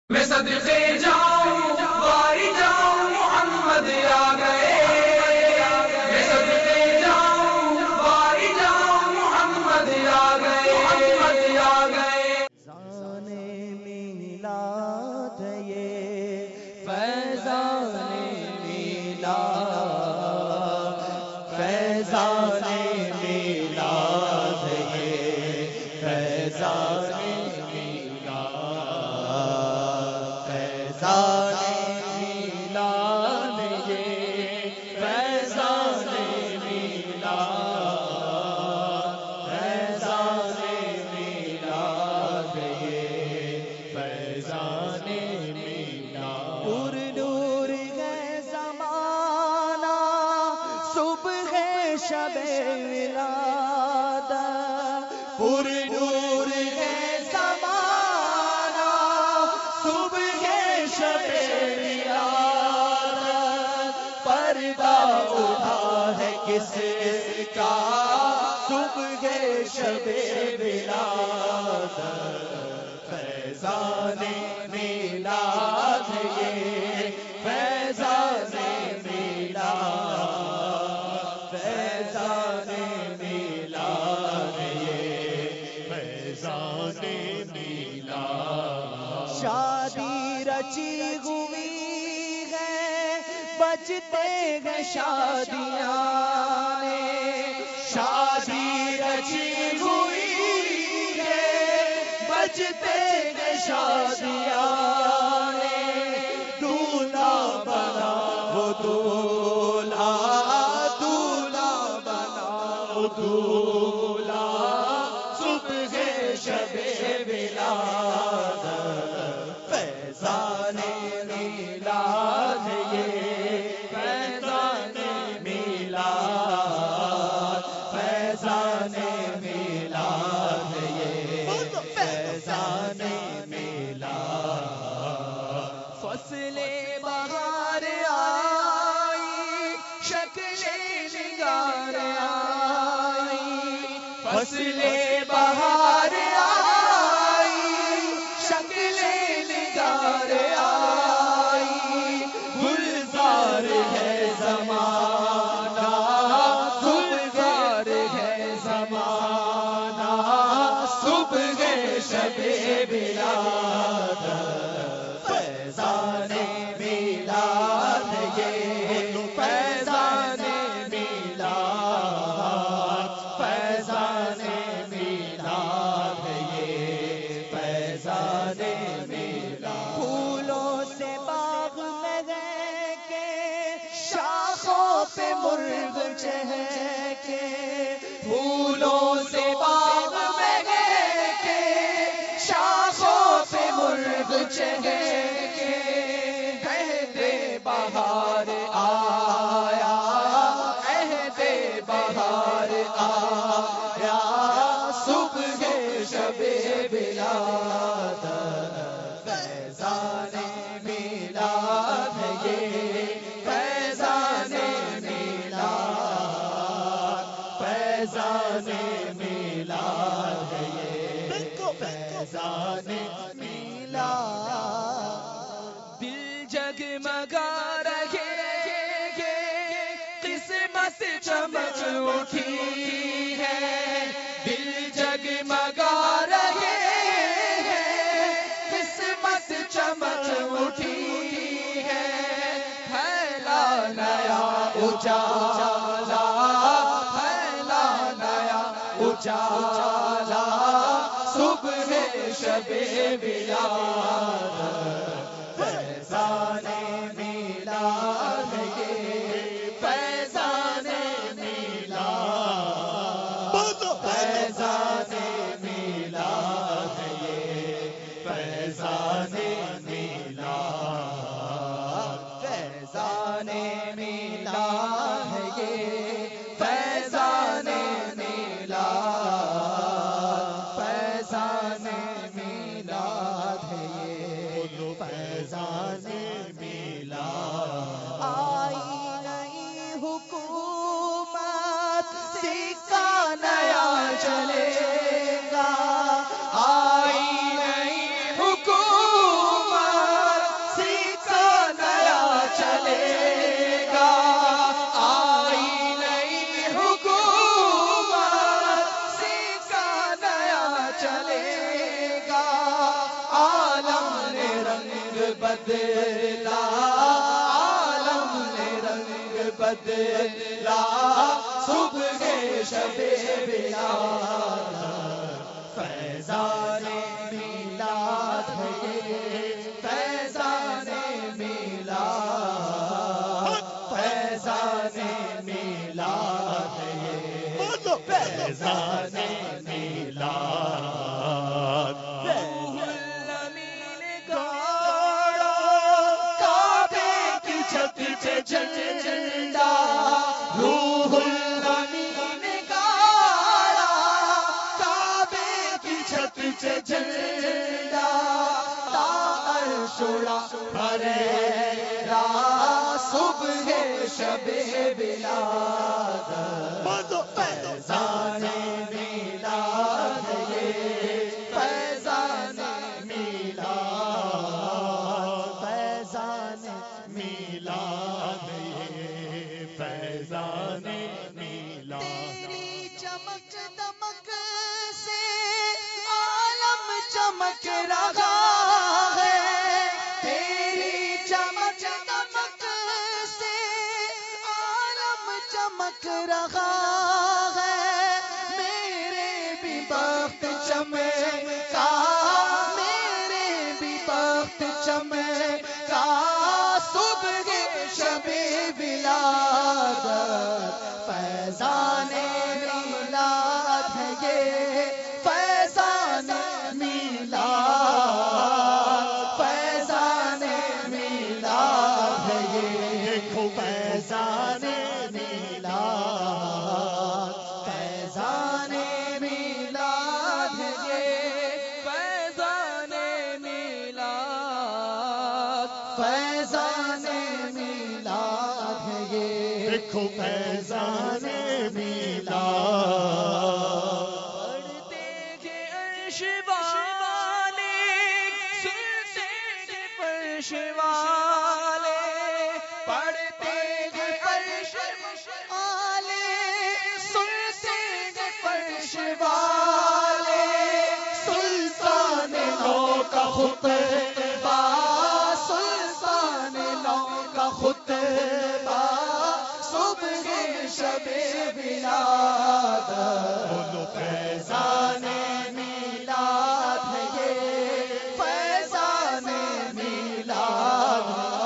میں صدقے جاؤں باری جاؤں محمد آ گئے، میں صدقے جاؤں باری جاؤں محمد آ گئے، محمد آ گئے۔ فیضان میلاد یہ فیضان میلاد، فیضان میلاد یہ فیضان شب ولادت پر نور ہے زمانہ، صبح شب ولادت پردہ اٹھا ہے کس کا، صبح شب ولادت فیضان میلاد یہ فیضان میلاد، فیضان میلاد یہ فیضان میلاد۔ شادی رچی ہوئی ہے بجتے ہیں شادیاں نے، شادی رچی ہوئی ہے بجتے ہیں شادیاں نے، دولہا بنا وہ دولہا، دولہا صبح شب ولادت فیضان میلاد یہ فیضان میلاد، فیضان میلاد یہ فیضان میلاد۔ فصل بہار آئی شکل نگار آئی، فصل بہار آئی شکل نگار آئی، گلزار ہے زمانہ، گلزار ہے زمانہ، صبح شب ولادت فیضان میلاد یہ فیضان میلاد، فیضان میلاد یہ فیضان میلاد۔ پھولوں سے باغ میں گئے کہ شاخوں پہ مرغ چہکے، پھولوں سے باغ میں گئے کہ شاخوں پہ مرغ چہکے، کہتے بہار آیا، کہتے بہار آیا، صبح شب ولادت فیضان میلاد یہ فیضان میلاد، فیضان میلاد یہ فیضان میلاد۔ دل جگمگا رہے قسمت چمک اٹھی ہے، دل جگمگا رہے قسمت چمک اٹھی ہے، پھیلا نیا اجالا، پھیلا نیا اجالا، صبح شب ولادت فیضان میلاد یہ فیضان میلاد، فیضان میلاد یہ فیضان میلاد، فیضان میلاد یہ فیضان میلاد، فیضان میلاد یہ فیضان میلاد۔ آئی نئی حکومت سکہ نیا چلے گا، آئی نئی حکومت بدلا عالم نے رنگ بدلا صبح شب بلاد فیضان میلاد ہے یہ فیضان میلاد فیضان میلاد ہے یہ فیضان میلاد جھنڈا روح الامین گاڑا کعبے کی چھت پہ جھنڈا تا عرش اڑا پھریرا صبح شب بلاد فیضان میلاد یہ فیضان میلاد فیضان میلاد فیضان میلاد تیری چمک دمک سے عالم چمک رہا ہے تیری چمک دمک سے عالم چمک رہا ہے میرے بھی بخت چمکا میرے بھی بخت چمکا صبح شب بلاد فیضان میلاد ہے یہ فیضان میلاد فیضان میلاد ہے یہ دیکھو فیضان میلاد فیضان میلاد ہے یہ فیضان میلاد فیضان میلاد ہے یہ دیکھو فیضان میلاد پڑھتے گے عرش والے سنتے گے فرش والے پڑھتے گے فرش والے سنتے گے فرش والے سلطان نو کا خطبہ سلطان نو کا خطبہ صبح شب بلاد بولو فیضان میلاد ہے یہ فیضان میلاد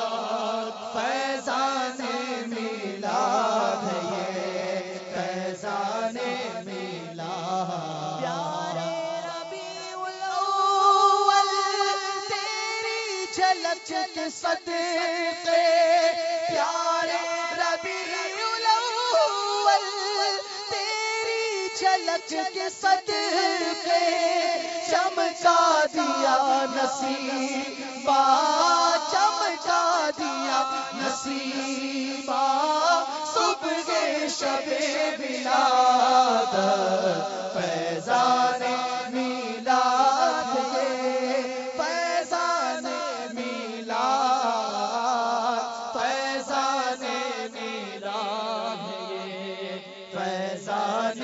فیضان میلاد ہے یہ فیضان میلاد پیارے ربیع الاول تیری جھلک کے صدقے پیارے ربیع الاول تیری جھلک کے صدقے چمکا دیا نصیبہ چمکا دیا نصیبہ صبح شب بلاد فیضان میلاد یہ فیضان میلاد فیضان میلاد یہ فیضان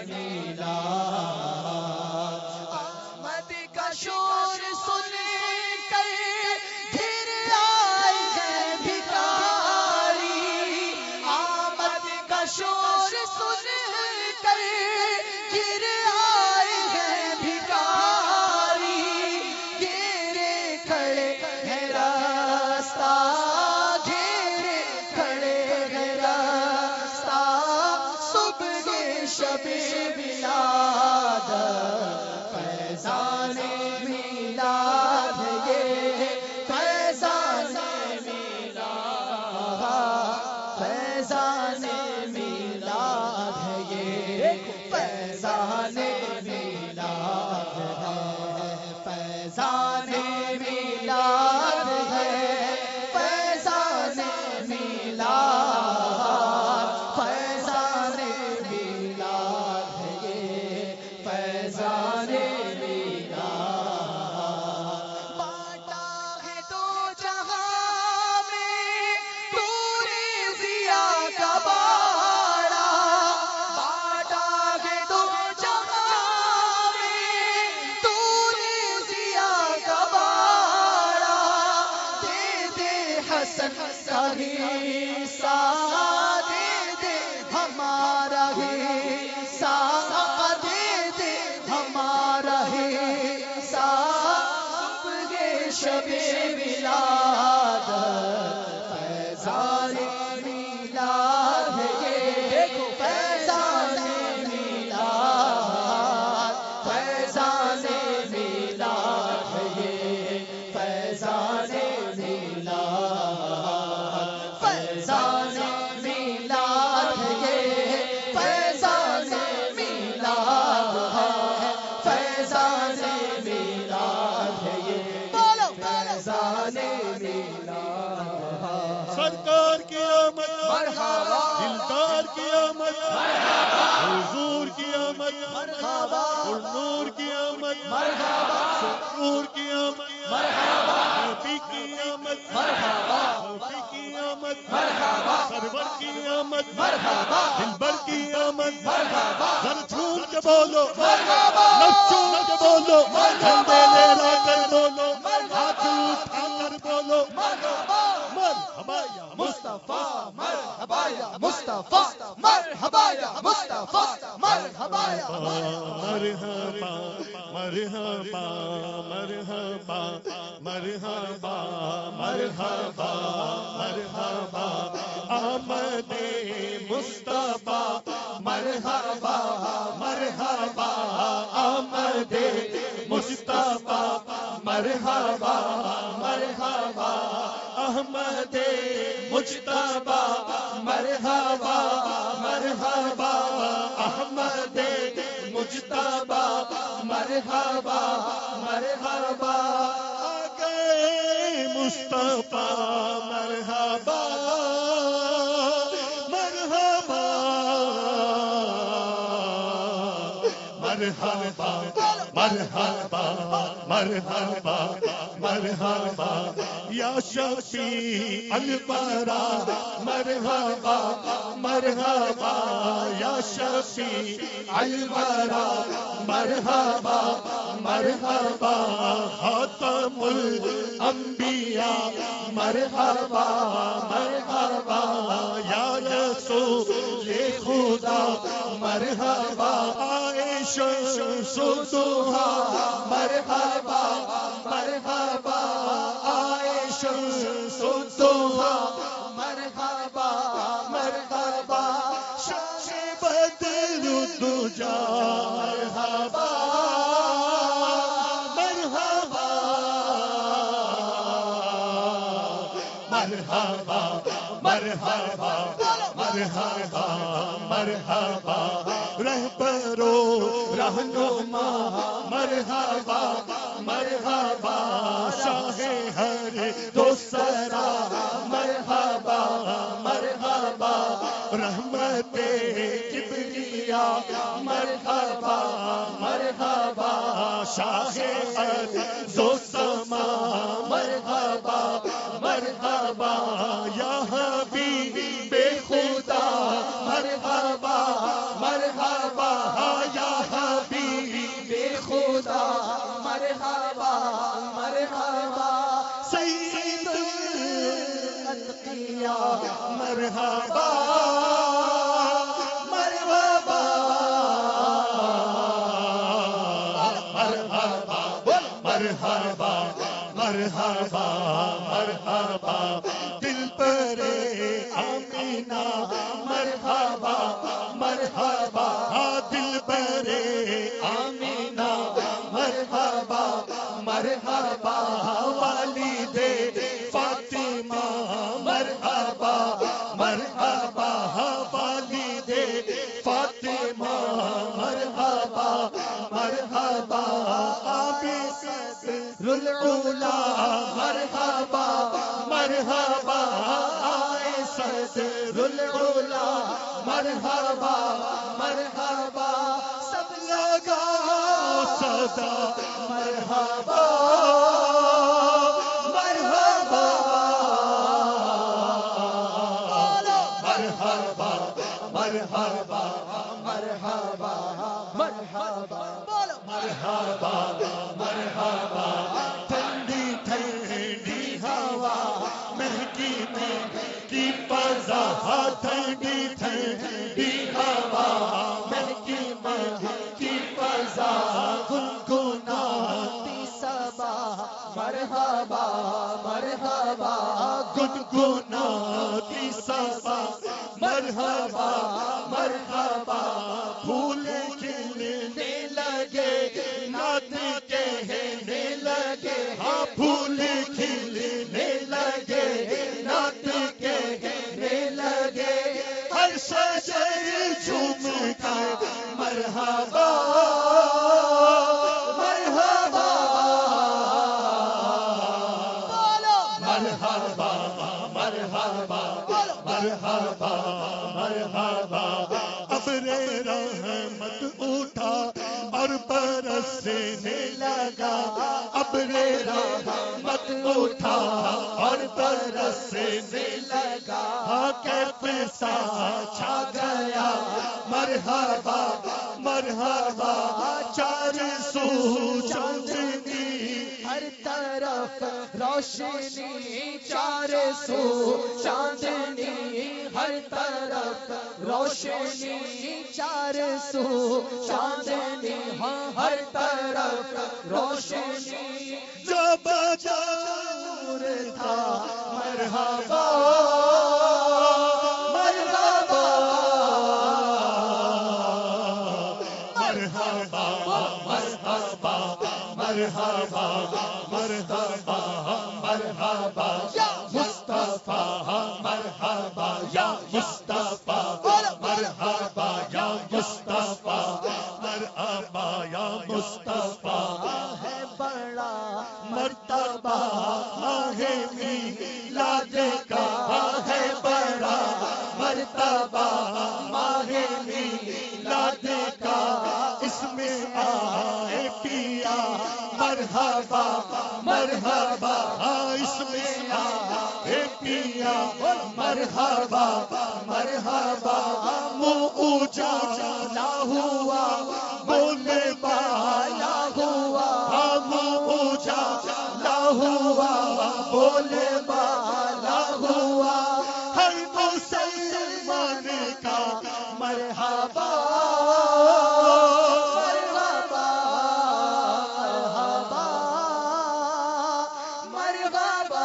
میلاد آمد کا شور سن کر گھر آئے ہیں بھکاری آمد کا شور سن کر گر آئے ہیں حسن کا ہی ساتھ دے دے ہمارا ہی ساتھ دے دے ہمارا ہی ساتھ صبح شب میلاد فیضان میلاد ہے یہ فیضان میلاد فیضان میلاد ہے یہ فیضان میلاد فیضان میلاد ہے یہ فیضان میلاد ہے فیضان میلاد ہے یہ فیضان میلاد سرکار کی آمد مرحبا دلدار کی آمد مرحبا حضور کی آمد مرحبا اور نور کی آمد مرحبا نور کی آمد مرحبا نبی کی آمد مرحبا نبی کی آمد مرحبا سرور کی آمد مرحبا دلبر کی آمد مرحبا ذرا جھوم کے بولو مرحبا نچوم کے بولو جھنڈے لہرا کر بولو مرحبا ہاتھ اٹھا کر بولو مرحبا مرحبا یا مصطفیٰ مرحبا یا مصطفیٰ مرحبا یا مصطفیٰ مرحبا یا مرحبا مرحبا مرحبا مرحبا مرحبا مرحبا آمد مصطفیٰ مرحبا مرحبا آمد مصطفیٰ مرحبا مرحبا احمد مجتبی مرحبا مرحبا احمد مجتبی مرحبا مرحبا آ گئے مصطفیٰ مرحبا مرحبا مرحبا مرحبا مرحبا مرحبا یا شفیع الورا مرحبا مرحبا یا شفیع الورا مرحبا مرحبا خاتم الانبیاء مرحبا مرحبا یا رسول خدا مرحبا عائشہ سوتوہا مرحبا مرحبا عائشہ سوتوہا مرحبا مرحبا شمس بدر الدجا مرحبا مرحبا مرحبا مرحبا مرحبا مرحبا رہبرو رہنما مرحبا مرحبا شاہ ہر دوسرا مرحبا مرحبا رحمت کبریا مرحبا مرحبا شاہ ہر دوسما مرحبا مرحبا یا حبیب خدا مرحبا مرحبا یا حبیب خدا مرحبا مرحبا سید الاتقیاء مرحبا مرحبا مرحبا مرحبا مرحبا مرحبا دل پر آمینہ مرحبا مرحبا دل پر آمینہ مرحبا مرحبا والد فاطمہ مرحبا مرحبا والد فاطمہ مرحبا مرحبا آبی صدر العلا مرحبا مرحبا آئے صدر العلا مرحبا مرحبا سب لگا صدا مرحبا مرحبا مرحبا مرحبا مرحبا مرحبا مرحبا مرحبا ٹھنڈی ٹھنڈی ہوا مہکی فضا ٹھنڈی ٹھنڈی ہوا مہکی مہکی فضا گنگناتی صبا مرحبا مرحبا گنگناتی صبا مرحبا مرحبا پھول کھلنے لگے نعت کہنے لگے ہاں پھول کھلنے لگے نعت کہنے لگے ہر شجر جھوم کر مرحبا مرحبا مرحبا مرحبا مرحبا مرحبا ابر رحمت اٹھا اور برسنے لگا ابر رحمت اٹھا اور برسنے لگا کیف سا چھا گیا مرحبا مرحبا چار سو چاندنی ہر طرف روشنی چار سو چاندنی ہر طرف روشنی چار سو چاندنی ہر طرف روشنی جب جور تھا مرحبا مرحبا مرحبا مرحبا مرحبا مرحبا مرحبا یا مصطفیٰ مرحبا یا مصطفیٰ مرحبا یا مصطفیٰ مرحبا یا مصطفیٰ ہے بڑا مرتبہ ہے میلاد کا ہے بڑا مرتبہ ماہ میلاد کا اس میں آئے پیا مرحبا مرحبا اس میں آئے پیا مرحبا مرحبا منہ اجالا ہوا بولے بالا ہوا منہ اجالا ہوا بولے بالا ہوا ہر مسلمان کا مرحبا مرحبا مرحبا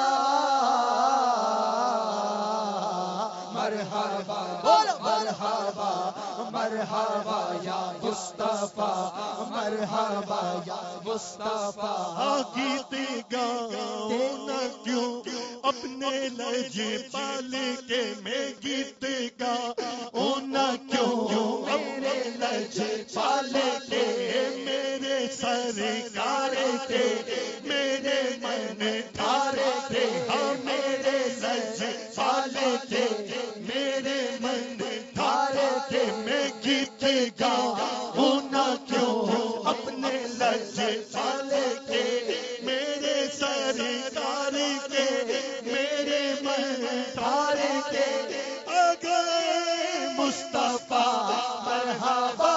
مرحبا مرحبا مرحبا یا مصطفیٰ مرحبا یا مصطفیٰ گیت گاؤں نہ کیوں اپنے لہجے پال کے میں گیت گاؤں نہ کیوں اپنے لہجے پال کے میرے سرکار کے میرے من ٹھار کے ہاں میرے لہجے پال کے میرے من ٹھار کے میں گیت گاؤں نہ کیوں اپنے لہجے پال کے میرے سرکار کے میرے من ٹھار کے اگر مصطفیٰ مرحبا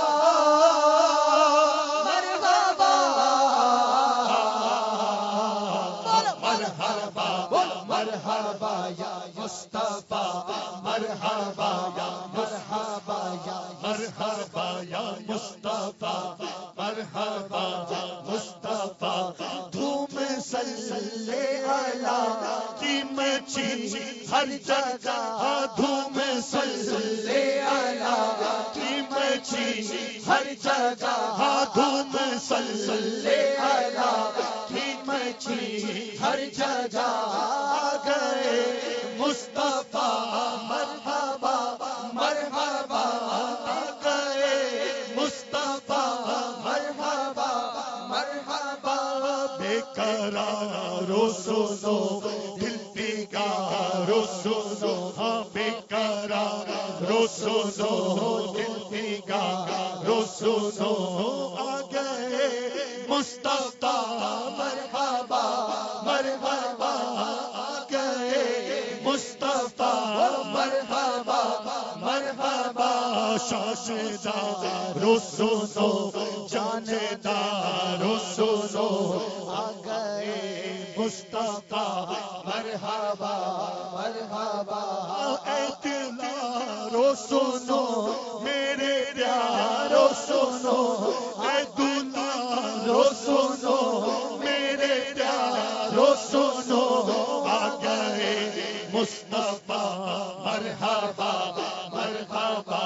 مرحبا مرحبا مرحبا یا مصطفیٰ مرحبا یا مرحبا یا مرحبا یا مصطفیٰ مرحبا مصطفیٰ دھوم صلی علی کی مچی ہر جگہ دھوم صلی علی کی مچی ہر جگہ دھوم صلی علی کی مچی ہر جگہ گئے مصطفیٰ مرحبا مرحبا گئے مصطفیٰ مرحبا مرحبا بے قرارو سنو دل پیگارو سنو ہاں بے قرارو سنو دل پیگارو سنو آ گئے مصطفیٰ مرحبا مرحبا آ گئے مصطفیٰ مرحبا مرحبا شاشدار سنو جاندار سنو آ گئے مصطفیٰ مرحبا مرحبا اے دلارو سنو میرے پیارو سنو اے دلارو سنو میرے پیارو سنو آ گئے مصطفیٰ مرحبا مرحبا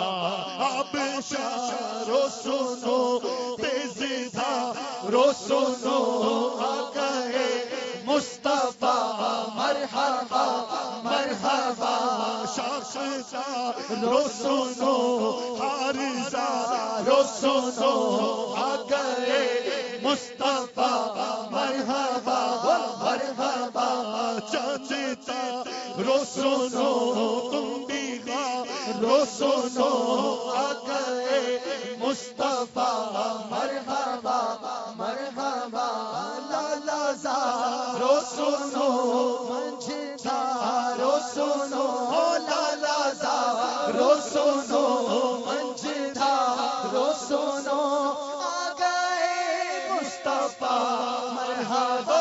آبشارو سنو تیز دھارو سنو آ گئے مصطفیٰ مرحبا مرحبا شاخسارو سنو حارسارو سنو آ گئے مصطفیٰ مرحبا مرحبا چاچتا رو سنو تم بھی رو سنو آ گئے مصطفیٰ مرحبا مرحبا لالا زارو سنو منجھارو سنو لالا زارو سنو منجھارو سنو آ گئے مصطفیٰ مرحبا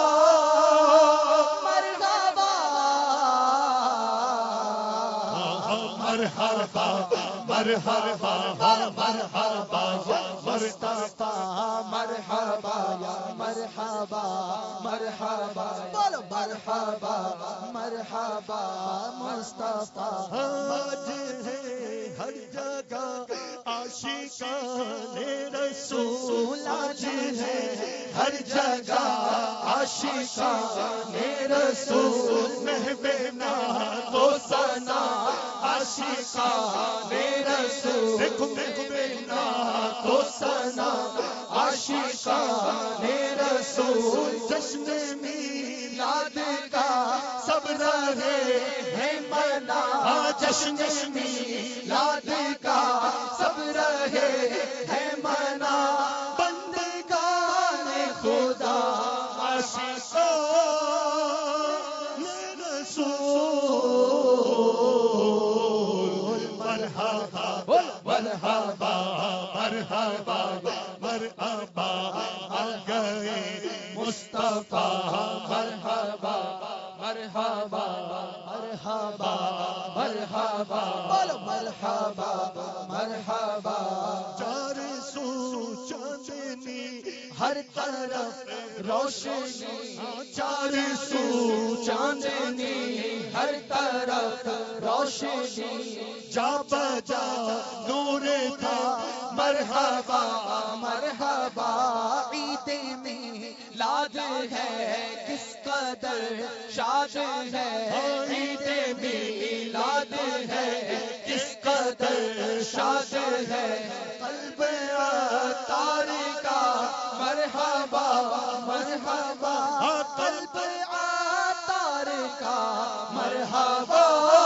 مرحبا مرحبا مرحبا مصطفیٰ مرحبا یا مرحبا مرحبا بولو مرحبا مرحبا مصطفیٰ آج ہے ہر جگہ عاشقان رسول آج ہے ہر جگہ عاشقان رسول محبنا تو ثنا عاشقان رسول محبنا تو ثنا عاشقان رسول جشن میلاد کا سب رہے ہیں منا جشن میلاد کا سب رہے ہیں منا بندگان خدا عاشقان رسول مرحبا مرحبا مرحبا مرحبا آ گئے مصطفیٰ مرحبا مرحبا مرحبا مرحبا بولو مرحبا مرحبا چار سو چاندنی ہر طرف روشنی چار سو چاندنی ہر طرف روشنی جا بجا نور تھا مرحبا مرحبا عید میلاد ہے کس قدر شاد ہے عید میلاد ہے کس قدر شاد ہے قلب عطار کا مرحبا مرحبا قلب عطار کا مرحبا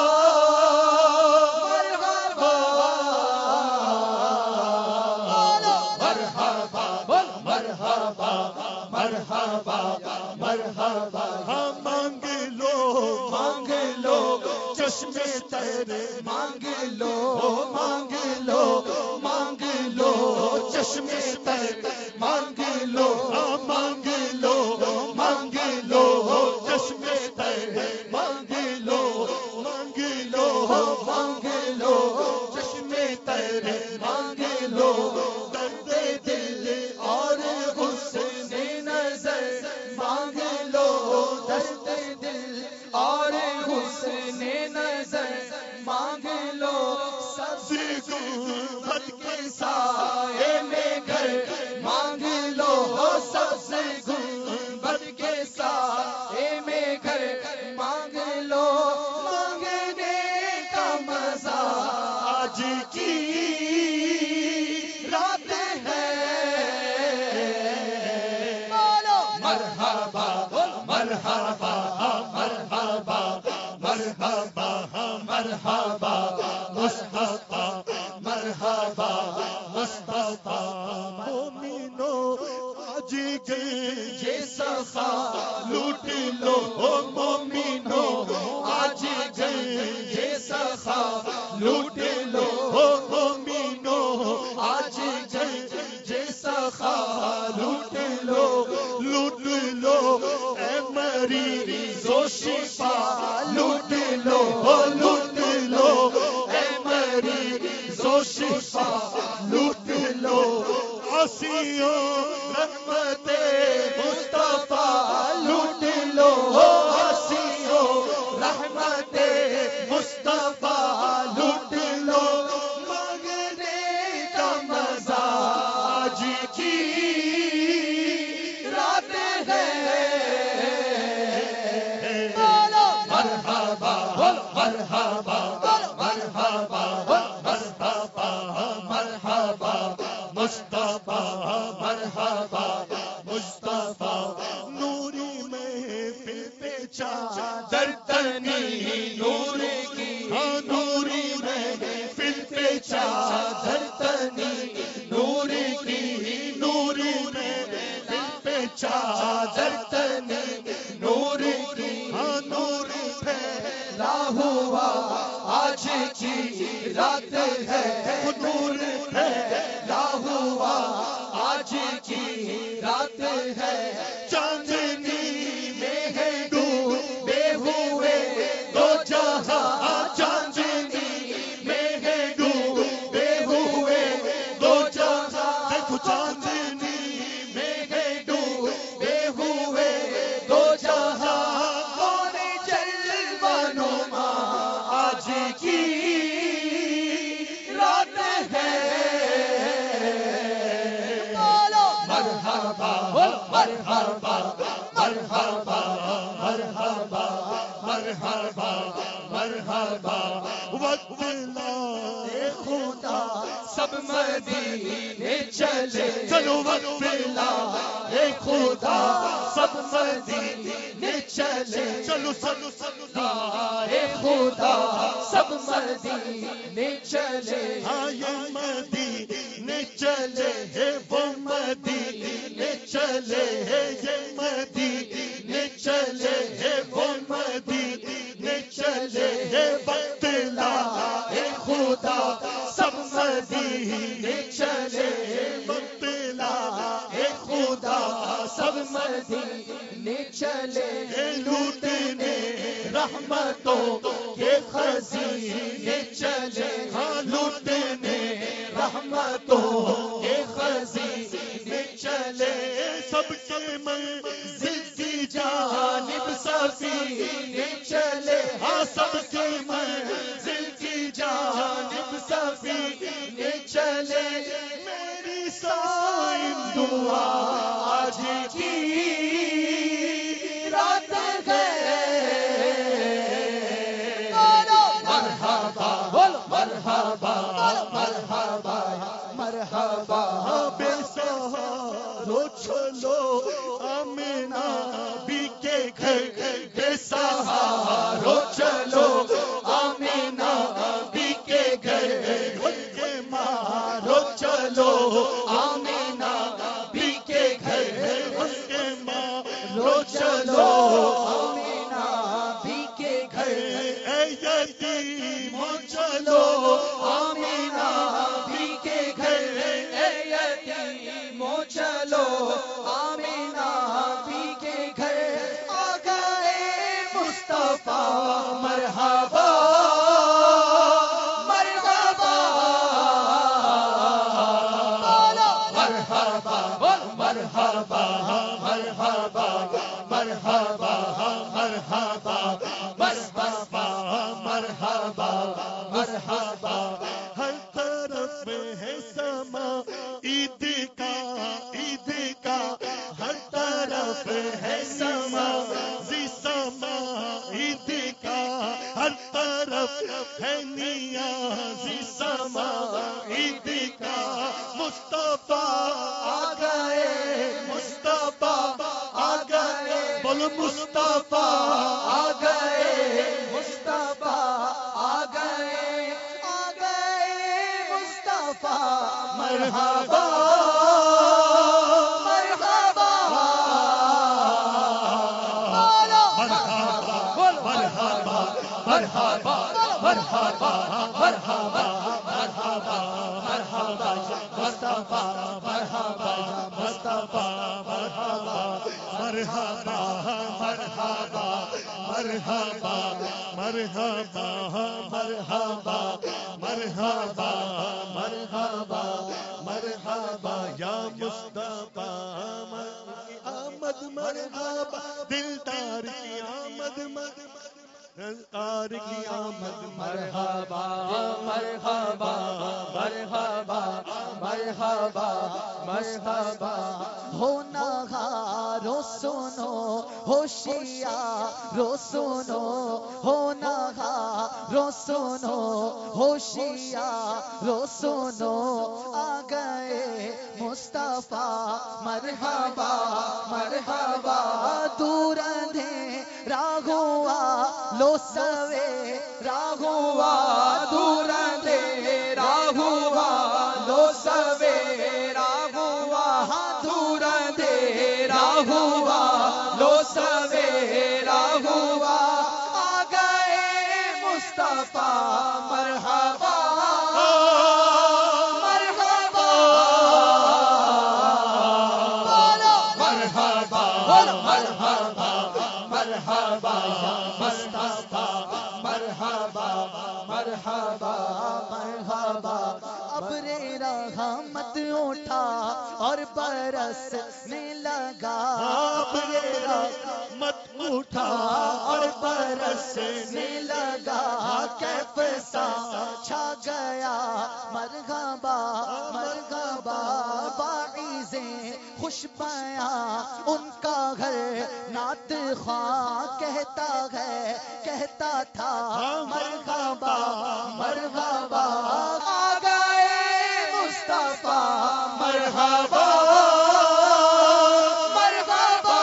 مرحبا مرحبا مانگ لو چشم تر مانگ لو چشم تر مانگ لو چشم تر مانگ لو چشم تر مانگ لو درد دل اور حسن نظر مانگ لو درد دل اور حسن نظر مانگ لو سبز گنبد کے سائے میں گھر مانگ لو سبز گنبد کے سائے میں گھر مانگ لو مانگنے کا مزہ آج کی رات ہے مرحبا مرحبا مرحبا مرحبا مرحبا مصطفیٰ مرحبا مصطفیٰ مومنو آج گئے یہ صفا لوٹ لو مومنو آج گئے یہ صفا لوٹ لو مومنو آج گئے یہ صفا لوٹ لو اے مری زو شفا لوٹ لو اے مریض زو شفا لوٹ لو عاصیوں رحمت مصطفیٰ لوٹ لو عاصیوں رحمت مصطفیٰ لوٹ لو مانگنے کا مزہ آج کی رات ہے مرحبا مرحبا مرحبا مرحبا مصطفیٰ مرحبا مصطفیٰ نوری محفل پہ چادر تنی نور کی نوری محفل پہ چادر تنی نور کی نوری محفل پہ چادر تنی نور کی نور پھیلا ہوا آج کی رات ہے نور پھیلا ہوا آج کی رات ہے چاندنی میں ہے ڈوبے ہوئے دو جہاں چاندنی میں ہے ڈوبے ہوئے دو جہاں دیکھو چاندنی میں ہے ڈوبے ہوئے دو جہاں کون جلوہ نما آج کی رات ہے مرحبا مرحبا مرحبا مرحبا مرحبا مرحبا وقت لائے خدا سب مدینے چلے چلو وقت لائے خدا سب مدینے چلے چلو چلو چلو لائے خدا سب مدینے چلے آئے مدینے چلے ہے وہ مدینے چلے ہے یہ مدینے چلے ہے وہ مدینے چلے ہے وقت لائے خدا سب مدینے چلے وقت لائے خدا سب مدینے چلے لوٹنے رحمتوں کے خزینے چلے لوٹنے رحمتوں کے خزینے چلے سب کے منزل کی جانب سفینے چلے سب کے منزل کی جانب سفینے چلے میری سائن دعا آج کی رات ہے مرحبا مرحبا مرحبا مرحبا بے سہارو چلو آمینہ بی کے گھر بے سہارو چلو آمینہ بی کے گھر کے مارو چلو آمینہ بی کے گھر کے مارو چلو آمینہ بی کے گھر اے یتیموں چلو آمینہ بی کے گھر اے یتیموں چلو آمینہ بی کے گھر آ گئے مصطفیٰ مرحبا مرحبا مرحبا مرحبا مرحبا مرحبا مرحبا مصطفیٰ مرحبا مرحبا ہر طرف ہے سما عید کا ہر طرف ہے سما سما عید کا ہر طرف ہے نیازی سما عید کا مصطفیٰ آ گئے مصطفیٰ آ گئے بولو مصطفیٰ آ گئے مصطفیٰ آ گئے مصطفیٰ مرحبا مرحبا مرحبا مرحبا مرحبا مرحبا مرحبا مرحبا مصطفیٰ مرحبا مصطفیٰ مرحبا مرحبا مرحبا مرحبا مرحبا مرحبا مرحبا مرحبا مرحبا یا مصطفیٰ آمد مرحبا دلدار کی آمد دلدار کی آمد مرحبا مرحبا مرحبا مرحبا مرحبا ہونا رو سنو ہوشیارو سنو ہونا رو سنو ہوشیارو سنو آ گئے مصطفیٰ مرحبا مرحبا دور اندھیرا ہوا لو سوے راہوا دور اندھیرا ہوا لو سوے راہوا دور اندھیرا ہوا لو سوے راہوا آ گئے مصطفیٰ مرحبا مرحبا مرحبا مرحبا مرحبا مصطفیٰ مرحبا مرحبا مرحبا ابر رحمت اٹھا اور برسنے لگا ابر رحمت اٹھا اور برسنے لگا کیف سا چھا گیا مرحبا مرحبا باعثیں خوش بیاں ان کا گھر نعت خواں کہتا تھا مرحبا مرحبا آ گئے مصطفیٰ مرحبا مرحبا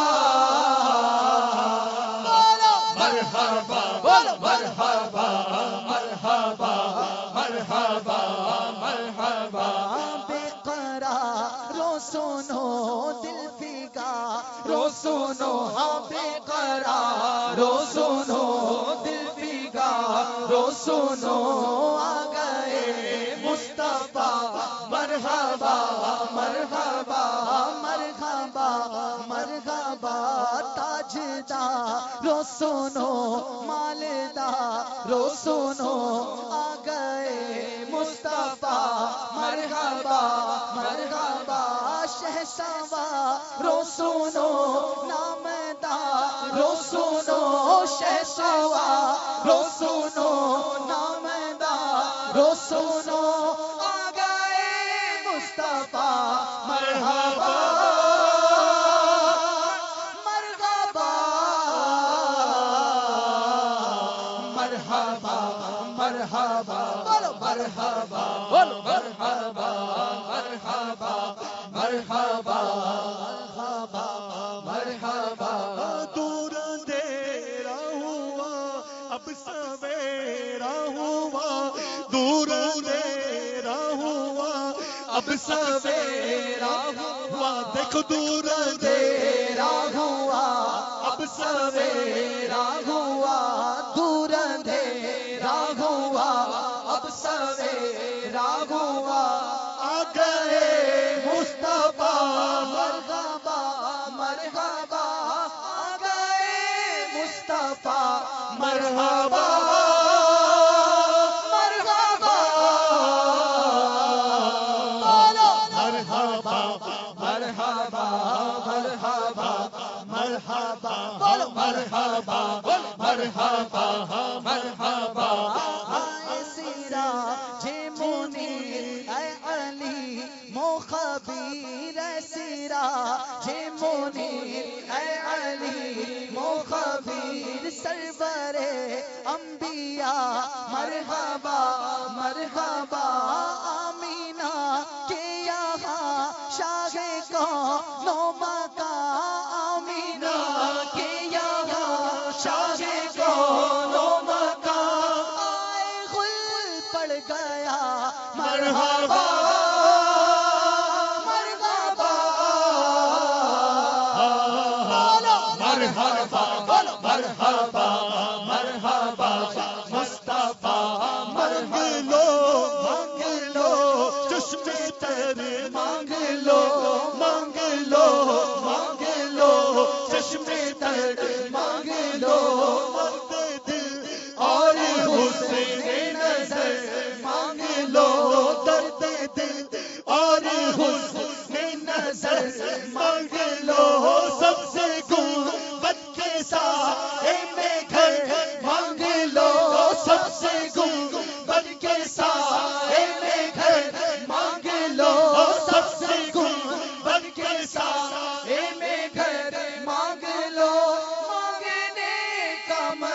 مرحبا مرحبا مرحبا مرحبا مرحبا بے قرارو سنو دل فگارو سنو بے قرارو سنو دل فگارو سنو آ گئے مصطفیٰ مرحبا مرحبا مرحبا مرحبا تاجدارو سنو مالدارو سنو آ گئے مصطفیٰ مرحبا مرحبا شہسوارو سنو نامدارو سنو شہسوارو سنو نامدارو سنو آ گئے مصطفیٰ مرحبا مرحبا مرحبا مرحبا مرحبا مرحبا مرحبا مرحبا مرحبا دور اندھیرا ہوا اب سویرا ہوا دور اندھیرا ہوا اب سویرا ہوا دیکھو دور اندھیرا ہوا اب سویرا ہوا دور اندھیرا ہوا اب سویرا ہوا آ گئے مصطفیٰ مرحبا مرحبا آ گئے مصطفیٰ مرحبا مرحبا مرحبا مرحبا مرحبا مرحبا مرحبا مرحبا مرحبا آئے سیرا جے منیر اے علی مخبیر اے سیرا جے منیر اے علی مخبیر سرور انبیاء مرحبا مرحبا آمینہ کے یہاں شاہ کون مکان آمینہ کے یہاں شاہ کون مکان آئے غل پڑ گیا مرحبا مرحبا مرحبا مرحبا مرحبا مصطفیٰ مانگ لو چشم تر مانگ لو چشم تر مانگ لو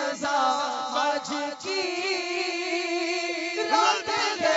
مزہ آج کی رات ہے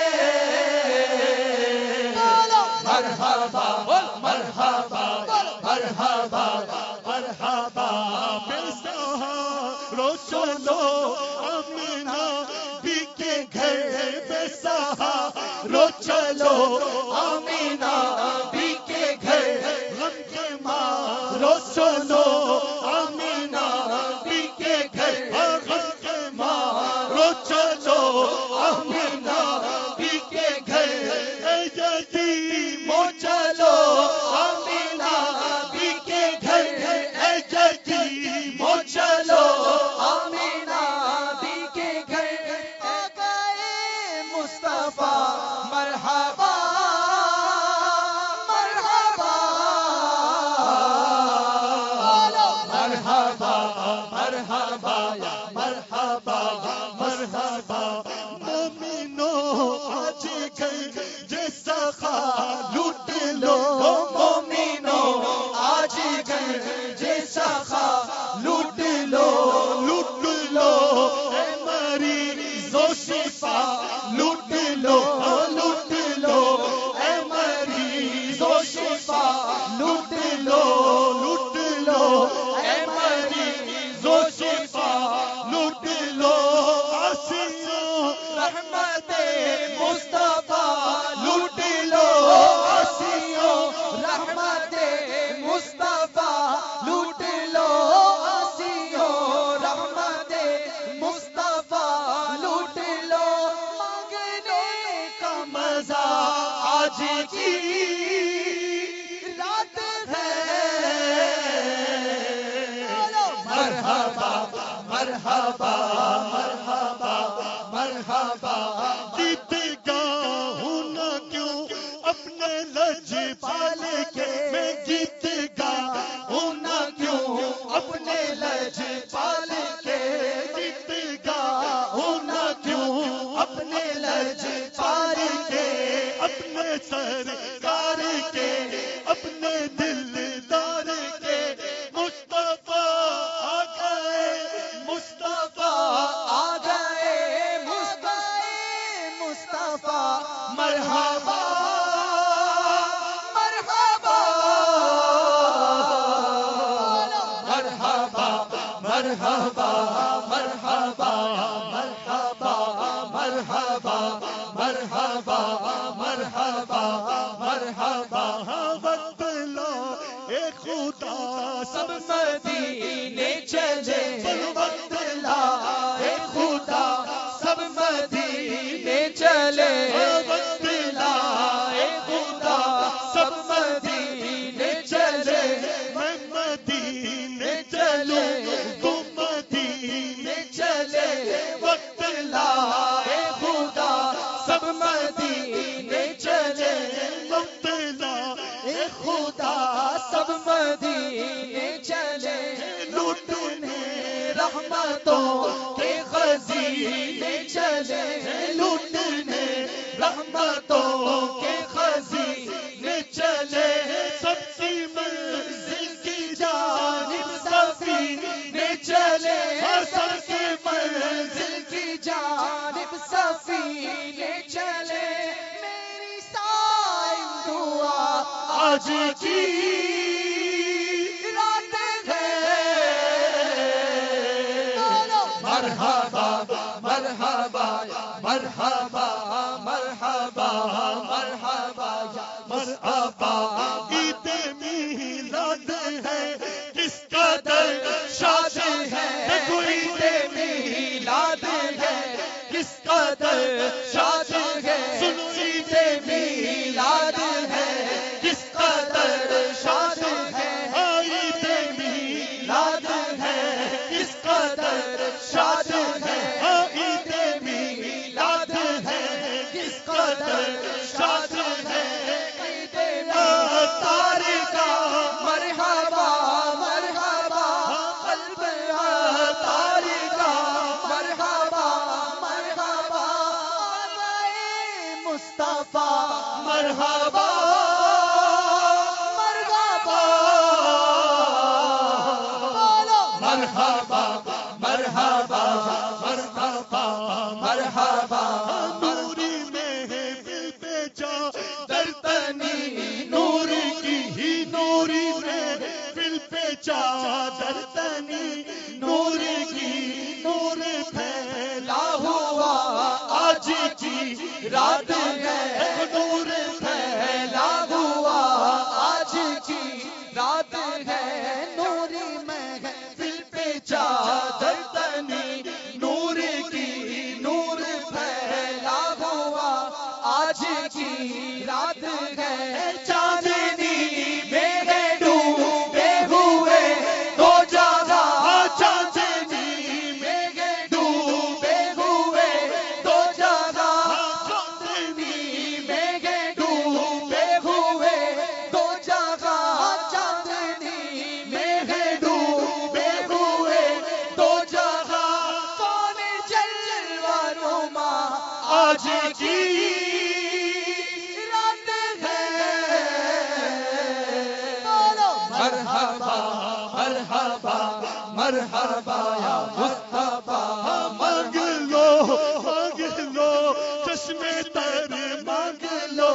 مرحبا مرحبا مرحبا مرحبا بسہارو چلو آمینہ بی کے گھر بسہارو چلو آمینہ بی کے گھر غم کے مارو چلو آمینہ بی کے گھر غم کے مارو چلو آمینہ بی کے گھر اے یتیمو چلو آمینہ بی کے گھر اے یتیمو چلو آمینہ بی کے گھر آ گئے مصطفیٰ مرحبا مرحبا مرحبا مرحبا مرحبا مرحبا مومنو آج گھر جیسا خا لوٹ لو مومنو آج گھر جیسا خا لوٹ لو لوٹ لو اے مریض و شفا لوٹ لو لوٹ لو اے مریض و شفا لوٹ لو لوٹ لو اے مریض و شفا لوٹ لو آسیوں رحمت مصطفیٰ لوٹ لو آسیوں رحمت مصطفیٰ لوٹ لو آسیوں رحمت مصطفیٰ لوٹ لو مانگنے کا مزہ آج کی رات ہے مرحبا مرحبا مرحبا مرحبا گیت گاؤں نہ کیوں اپنے لج پال کے میں گیت گاؤں نہ کیوں اپنے لج پال کے گیت گاؤں نہ کیوں اپنے لج پال کے اپنے سرکار کے اپنے دلدار کے مصطفیٰ آ گئے مصطفیٰ آ گئے مصطفیٰ مرحبا مرحبا مرحبا مرحبا مرحبا مرحبا مرحبا مرحبا مرحبا مرحبا وقت لا اے خدا سب مدینے چلے وقت لا اے خدا سب مدینے چلے وقت لا اے خدا سب مدینے چلے میں مدینے چلوں تو مدینے چلے وقت لا اے خدا سب مدینے چلے وقت لا اے خدا سب مدینے چلے لوٹنے رحمتوں کے خزینے چلے لوٹنے رحمتوں کے خزینے چلے سب کی منزل کی جانب سفینے چلے سب کی منزل کی جانب سفینے چلے میری سائن دعا آج کی رات ہے مرحبا مرحبا مرحبا مرحبا مرحبا مرحبا عید میلاد ہے کس قدر شاد ہے عید میلاد ہے کس قدر شاد ہے سنو عید میلاد ہے کس قدر شاد ہے عید میلاد ہے کس قدر شاد ہے عید میلاد ہے کس قدر شاد ہے عید تارکا مرحبا مرحبا قلب تارکا مرحبا مرحبا آئے مصطفیٰ مرحبا مرحبا مرحبا مرحبا مرحبا مرحبا مرحبا نوری محفل پہ جا در تنی نور کی ہی نوری محفل پہ جا در تنی نور کی نور پھیلا ہوا آج کی رات ہے نور پھیلا ہوا آج کی رات ہے نوری محفل پہ جا در تنی نور کی نور پھیلا ہوا آج کی رات ہے چاندنی میں ڈوبے ہوئے دو جگہ چاندنی میں ڈوبے ہوئے دو جگہ چاندنی میں ڈوبے ہوئے دو جگہ چاندنی میں ڈوبے ہوئے دو جگہ کون جلوہ نما آج کی رات ہے مرحبا مرحبا مرحبا یا مصطفیٰ مانگ لو چشمے تر مانگ لو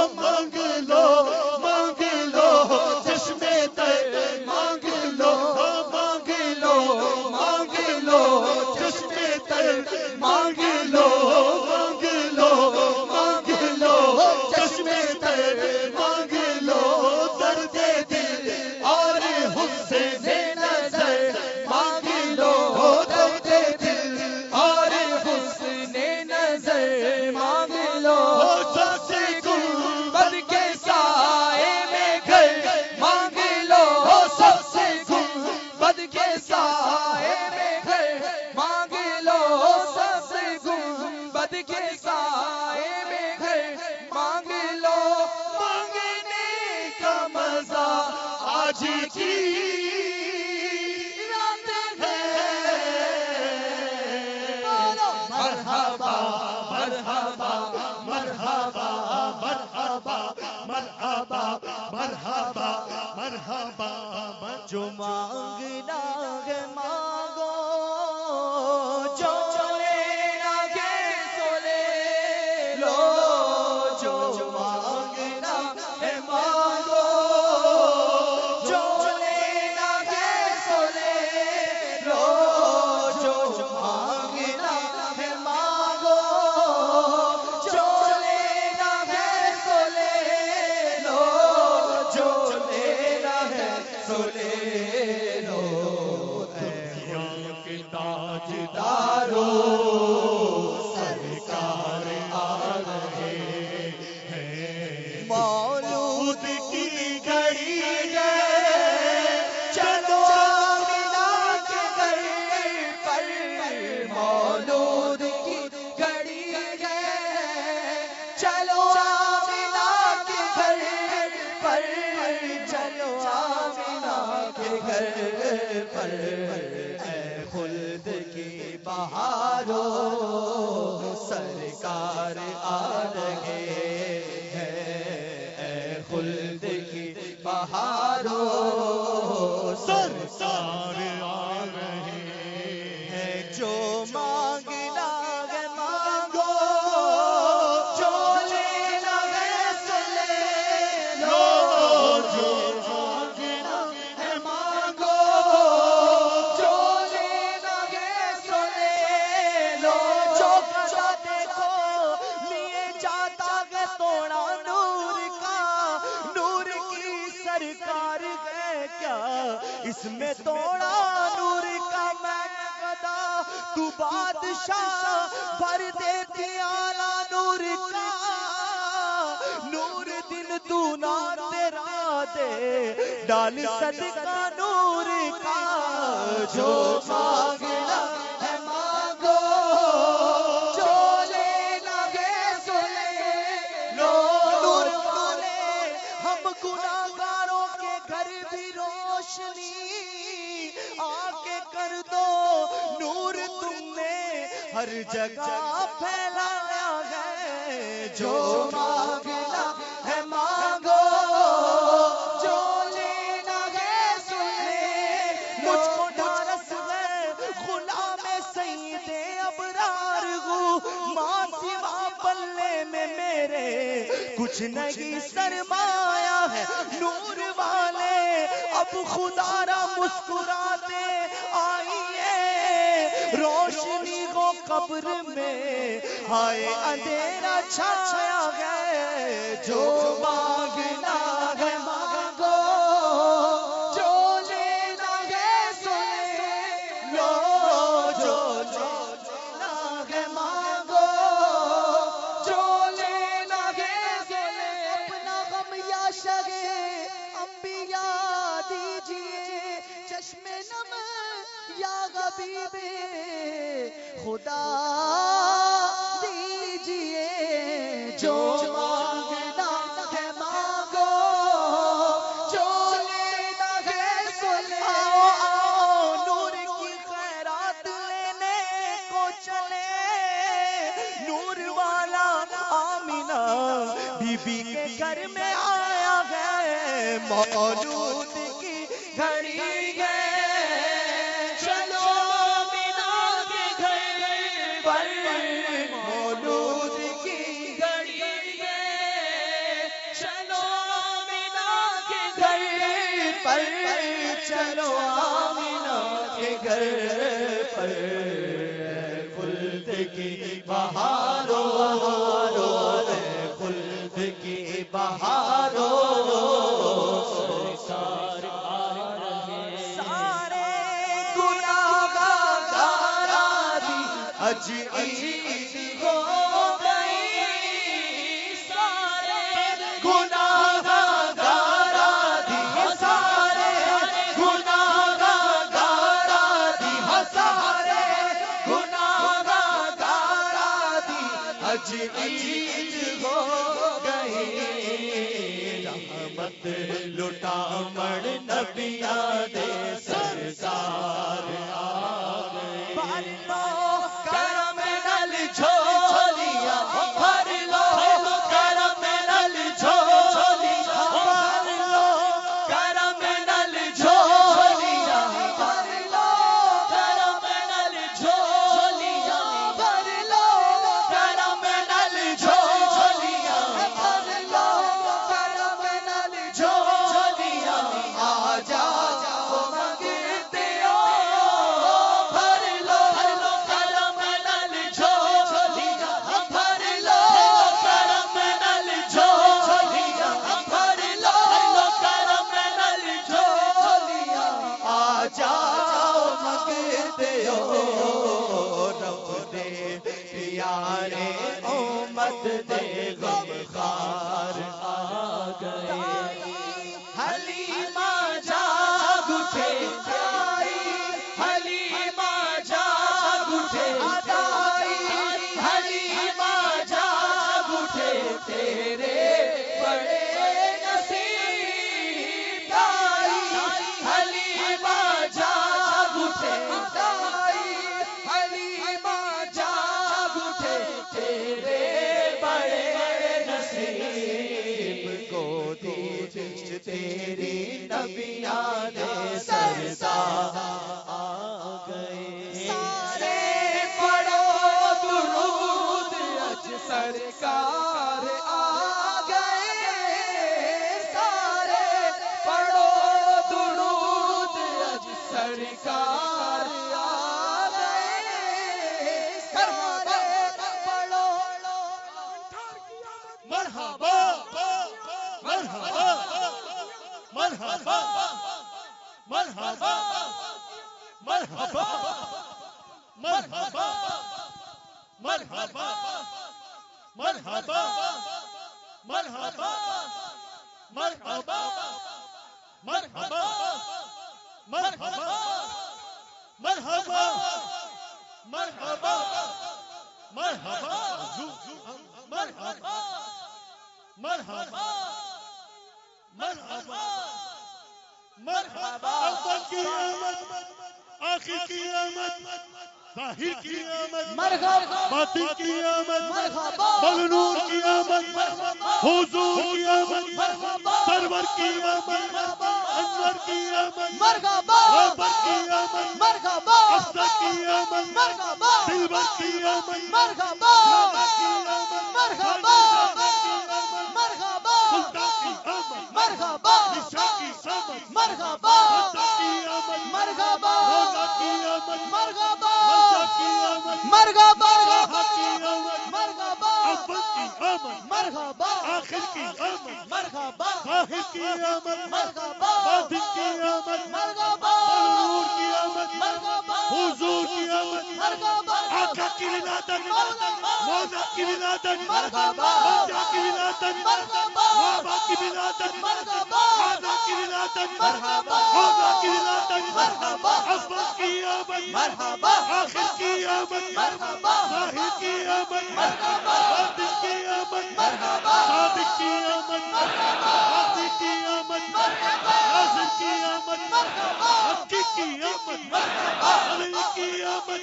چشمے تر مانگ لو چشمے تر مانگ لو چشمے تر مانگ لو درد دل اور حسن نظر مانگ لو درد دل اور حسن نظر مانگ لو سب سے گنبد کے سائے میں گھر مانگ لو سب سے گنبد کے سائے میں گھر مانگ لو سب سے گنبد کے سائے میں گھر مانگ لو مانگنے کا مزہ آج کی رات ہے مرحبا مرحبا مرحبا مرحبا مرحبا مرحبا مرحبا جو مانگنا ہے مانگو جو لینا ہے سو لے لو جو مانگنا ہے مانگو جو لینا ہے سو لے لو جو مانگنا ہے مانگو جو لینا ہے سو لے لو جو لینا ہے سو لے لو دنیا کے تاجدارو سرکار آ رہے ہیں مولود کی گھڑی ہے چلو آمنہ کے گھر پر مولود کی گھڑی ہے چلو آمنہ کے گھر پر چلو آمنہ کے گھر پر اے خلد کی بہاروں سرکار آ رہے ہیں اے خلد کی بہاروں سرکار آ رہے ہیں جو مانگنا ہے مانگو جو لینا ہے سو لے لو جو مانگنا ہے مانگو جو لینا ہے سو لے لو جو کچا دیکھو لیے جاتا ہے توڑا نور کا نور کی سرکار ہے کیا اس میں توڑا نور کا میں گدا تو بادشاہ بھر دیتی آلہ نور کا نور دن تو نہ تیرا دے ڈال صدقہ نور کا جو مانگنا ہے مانگو جو لینا ہے سو لے لو نور والے ہم گناہگاروں کے گھر بھی روشنی آ کے کر دو نور تم نے ہر جگہ پھیلایا ہے جو مانگنا ہے مانگو جو لینا ہے سو لے مجھ کو ڈھارس ہے غلام کچھ نہیں سرمایا ہے نور والے اب خدا را مسکراتے آئیے روشنی کو قبر میں ہائے اندھیرا چھایا ہے جو مانگنا ہے مانگو جو لینا ہے سن لو جو لینا ہے مانگو جو لینا ہے سن اپنا غم یا شگ انبیاء دیجیے چشم نم یا حبیب خدا دیجیے جو مانگنا ہے مانگو جو لینا ہے سن آؤ نور کی خیرات لینے کو چلے نور والا آمینہ بی بی کے گھر میں آیا ہے مولود کی گھڑی ہے چلو آمینہ کے گھر پر مولود کی گھڑی ہے چلو آمینہ کے گھر پر چلو آمینہ کے گھر پر خلد کی بہاروں خلد کی بہاروں سارے گناہگار اج عید ہو گئی سارے گناہگار سارے گناہگار سارے گناہگار اج عید ہو گئی رحمت لٹا مڑ نبیاں دے سرکار آ گئے بھر لو کرم نل جھولیاں بھر لو کرم نل جھولیاں بھر لو کرم نل جھولیاں بھر لو کرم نل جھولیاں بھر لو کرم نل جھولیاں بھر لو کرم نل جھولیاں آ جاؤ مانگتے ہو بھر لو کرم نل جھولیاں بھر لو کرم نل جھولیاں بھر لو کرم نل جھولیاں آ جاؤ مانگتے ہو رب دے پیارے امت دے غم خار آ گئے حلیمہ جاگ اٹھے حلیمہ جاگ اٹھے حلیمہ جاگ اٹھے تیرے بڑے نصیب حلیمہ جاگ اٹھے حلیمہ جاگ اٹھے تیرے بڑے نصیب گودی تیری نبیاں دے سرکار آ گئے سارے پڑھو درود اج سرکار آ گئے سارے پڑھو درود اج سرکار آ گئے سارے پڑھو مرحبا مرحبا مرحبا مرحبا مرحبا مرحبا مرحبا مرحبا مرحبا مرحبا مرحبا مرحبا مرحبا مرحبا مرحبا مرحبا مرحبا مرحبا مرحبا اول کی آمد آخر کی آمد ظاہر کی آمد باطن کی آمد مغنور کی آمد حضور کی آمد سرور کی آمد انور کی آمد رابر کی آمد افضل کی آمد دلبر کی آمد مرحبا کی آمد مرحبا اول کی آمد مرحبا آخر کی آمد مرحبا ظاہر کی آمد مرحبا باطن کی آمد مرحبا نور کی آمد مرحبا حضور کی آمد مرحبا آقا کی ولادت مولا کی ولادت مرحبا بندہ کی ولادت مرحبا بابا کی ولادت مرحبا خانہ کی ولادت مرحبا مولا کی ولادت مرحبا اول کی آمد مرحبا آخر کی آمد مرحبا ظاہر کی آمد مرحبا باطن کی آمد مرحبا صادق کی آمد غازی کی آمد ناظر کی آمد حقی کی آمد علی کی آمد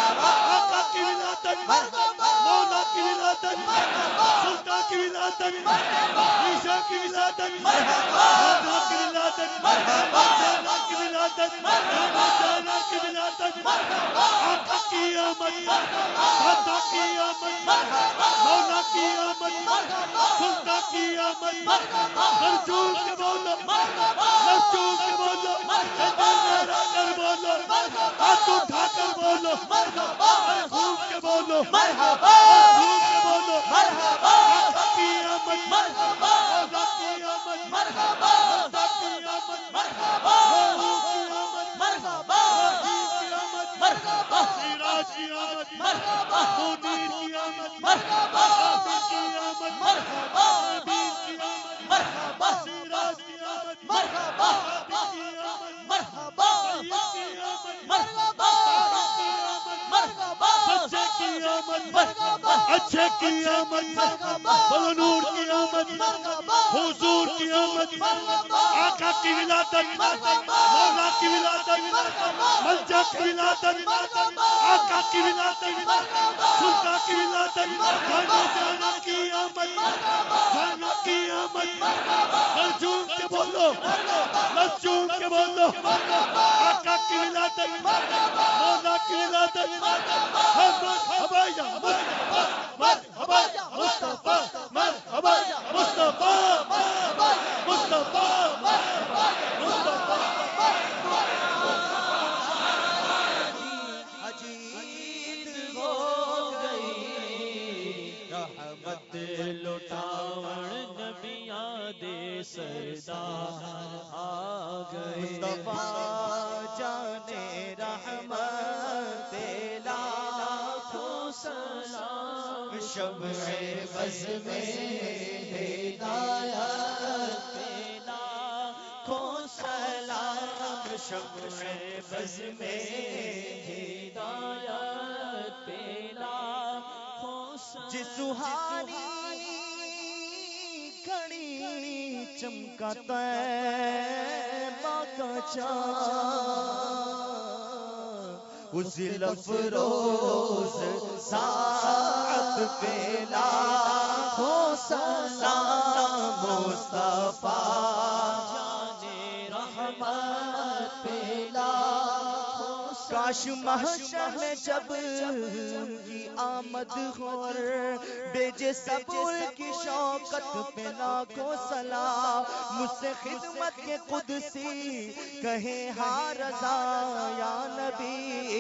آقا کی ولادت مولا کی ولادت سلطان کی ولادت عیسیٰ کی ولادت مولا کی ولادت جانا کی ولادت جانا کی ولادت آقا کی آمد دادا کی آمد مولا کی آمد سلطان کی آمد مرجوع کے بولو مرجوع کے بولو میرا کر بولو ہاتھ اٹھا کر بولو مرحوم کے بولو مرحوم کے بولو آقا کی آمد مولا کی آمد خدا کی آمد محبوب کی آمد رحیم کی آمد سراج کی آمد منیر کی آمد عامر کی آمد نبیر کی آمد سراج کی آمد صادق کی آمد طیب کی آمد طاہر کی آمد سچے کی آمد اچھے کی آمد بلند نور کی آمد حضور کی آمد آقا کی ولادت مولا کی ولادت ملجا کی ولادت آقا کی ولادت سلطان کی ولادت جانا کی آمد جانا کی آمد مرجوم کے بولو مرجوم کے بولو آقا کی ولادت مولا کی ولادت مرحبا یا مصطفیٰ مرحبا یا مصطفیٰ مرحبا یا مصطفیٰ مصطفیٰ مصطفیٰ عجیب ہو گئی رحمت لٹاون نبیاں دے سردار آ گئے مصطفیٰ جانے رحمت لاکھوں سلام شمع بز میں ہدایت لاکھوں سلام شمع بز میں ہدایت لاکھوں سلام جس سہانی کھڑی چمکا طیبہ کا چاند اس لفروز ساعت پہ لاکھوں سلام مصطفیٰ جانے رحمت پہ لاکھوں کاش محشر میں جب کی آمد ہو اور بیجے سب کی شوکت پہ لاکھوں سلام مجھ سے خدمت کے قدسی کہے ہاں رضا یا نبی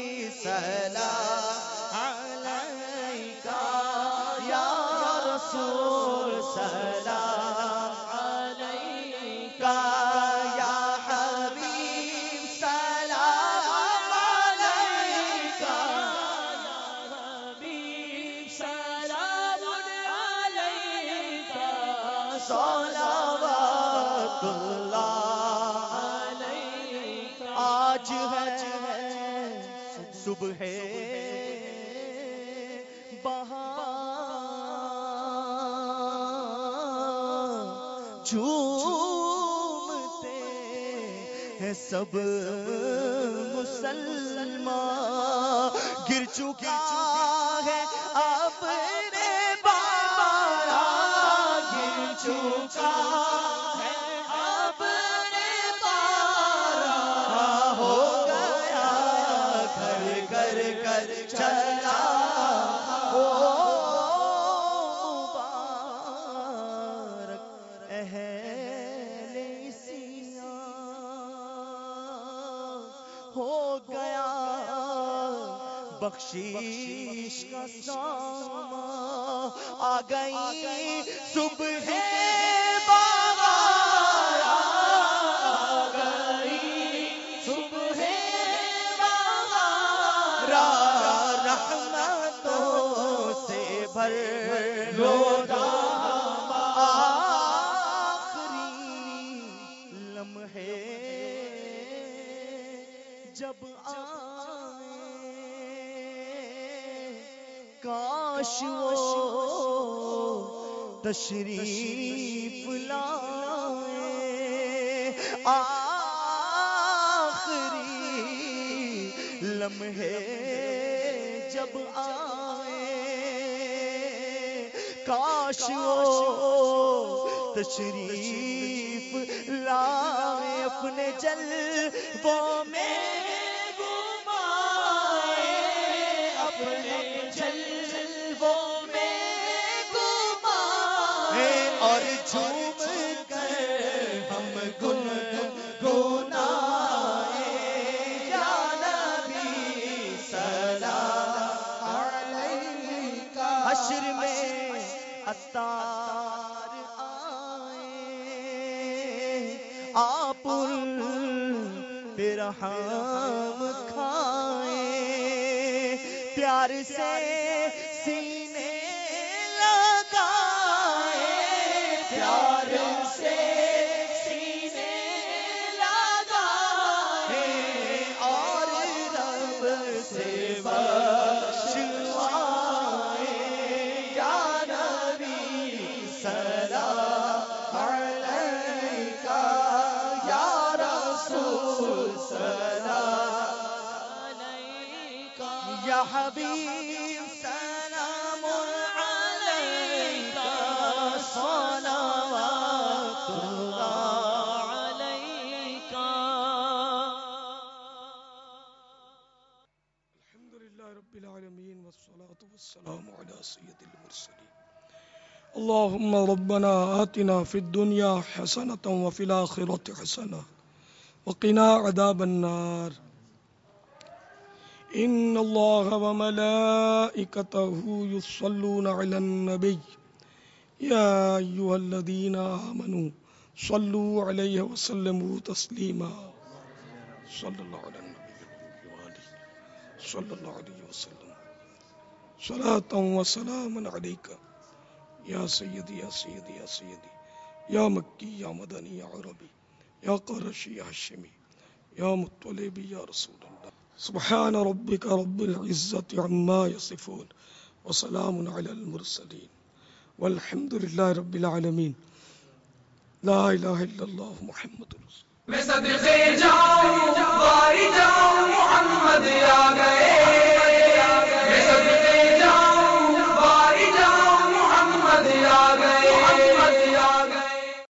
سلام علیکہ یا رسول سلام علیکہ یا حبیب سلام علیکہ یا حبیب سلام علیکہ صلوات اللہ علیکہ آج ہے صبح بہار جھومتے ہیں سب مسلمان گر چکا ہے اپنے بارہ گر چکا ہے اپنے بارہ ہو گیا گھر گھر کر چلا ہو مبارک اہل سیاں ہو گیا بخشش کا ساما آ گئی صبح بہار آ گئی صبح بہار رحمتوں سے بھر روزہ آخری لمحے جب کاش وہ تشریف لائے آخری لمحے جب آئے کاش وہ تشریف لائے اپنے جلووں میں گھمائے اپنے اور جھوم کر ہم گنگنائے یا نبی سلام علیکہ حشر میں عطار آئے آپ پہ رحم کھائے پیار سے سینے پیار سے سینے لگائے اور رب سے بخشوائے یا نبی سلام علیکہ یا رسول سلام علیکہ یا حبیب سلام علیکہ صلوات اللہ علیکہ الحمدللہ رب العالمین والصلاة والسلام علی سید المرسلین اللہم ربنا آتنا فی الدنیا حسنة وفی الآخرة حسنة وقنا عذاب النار ان اللہ وملائکتہ یصلون علی النبی يا أيها الذين آمنوا صلوا عليه وسلموا تسليما صلى الله على النبي وآله صلى الله عليه وسلم صلاة وسلاما عليك يا سيدي يا سيدي يا سيدي يا مكي يا مدني يا عربي يا قرشي يا هاشمي يا مطلبي يا رسول الله سبحان ربك رب العزة عما يصفون وسلام على المرسلين والحمد للہ رب العالمین لا الہ الا اللہ محمد رسول میں صدقے جاؤں